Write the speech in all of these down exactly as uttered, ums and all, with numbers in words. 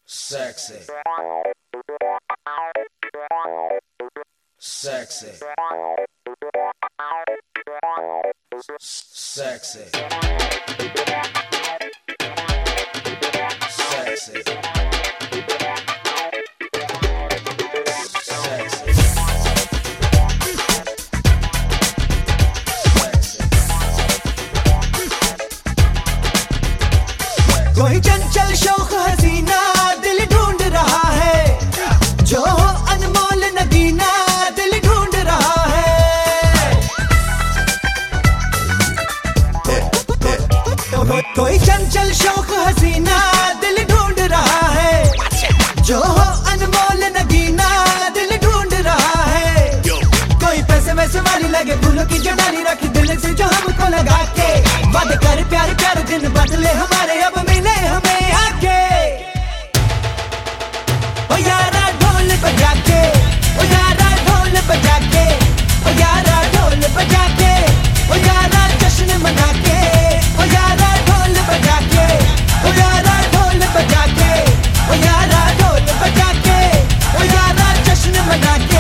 Sexy. Sexy. Sexy. Sexy. कोई चंचल शौक हसीना दिल ढूंढ रहा है, जो हो अनमोल नगीना दिल ढूंढ रहा है। कोई चंचल शौक हसीना दिल ढूंढ रहा है, जो हो अनमोल नगीना दिल ढूंढ रहा है। कोई पैसे वैसे वाली लगे फूलों की जो डाली रखी दिल से जो हमको लगा के वादे कर प्यार प्यार दिन बदले हमारे अब मिले हमें आके। ओ यारा ढोल बजा के, ओ यारा ढोल बजा के, ओ यारा ढोल बजा के, ओ यारा जश्न मना के, ओ यारा ढोल बजा के, ओ यारा ढोल बजा के, ओ यारा ढोल बजा के, ओ यारा जश्न मना के।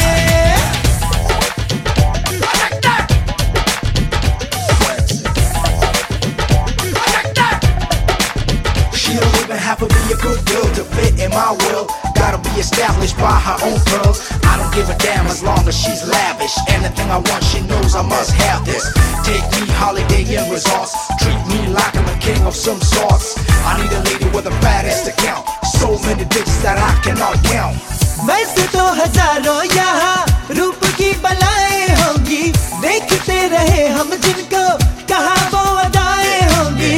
Have to be a good girl to fit in my world. Gotta be established by her own pearls. I don't give a damn as long as she's lavish. Anything I want, she knows I must have this. Take me holiday in resorts. Treat me like I'm a king of some sorts. I need a lady with a baddest account. So many bitches that I cannot count. वैसे तो हजारों यहाँ रूप की बलाएं होंगी, देखते रहे हम जिनको कहाँ वो अदाएं होंगी।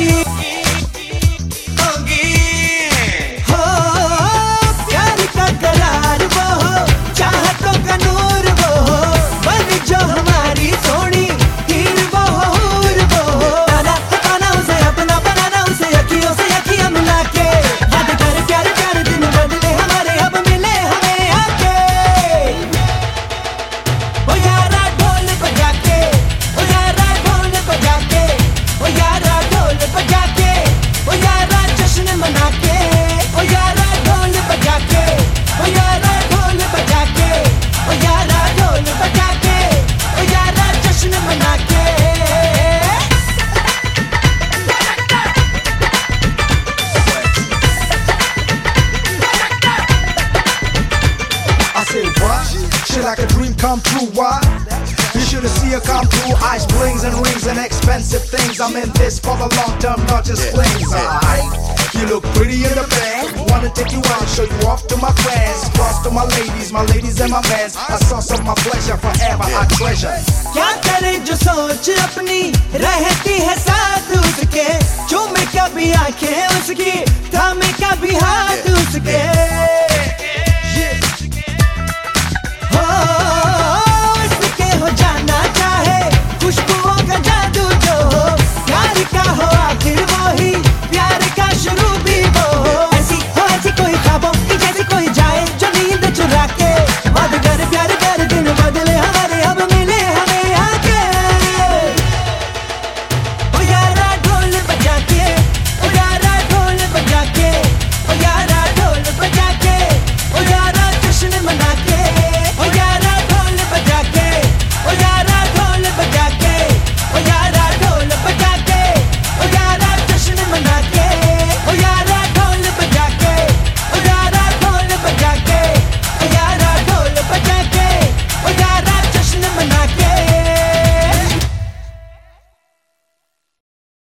Like a dream come true, why? You should have seen her come through. Ice blings and rings and expensive things. I'm in this for the long term, not just flings. Alright, you look pretty in the band. Wanna take you out, show you off to my friends. Cross to my ladies, my ladies and my mans. A source of my pleasure, forever I treasure. क्या करे जो सोच अपनी रहती है साथ उसके, चूमे कभी आंखें उसकी, थामे कभी हाथ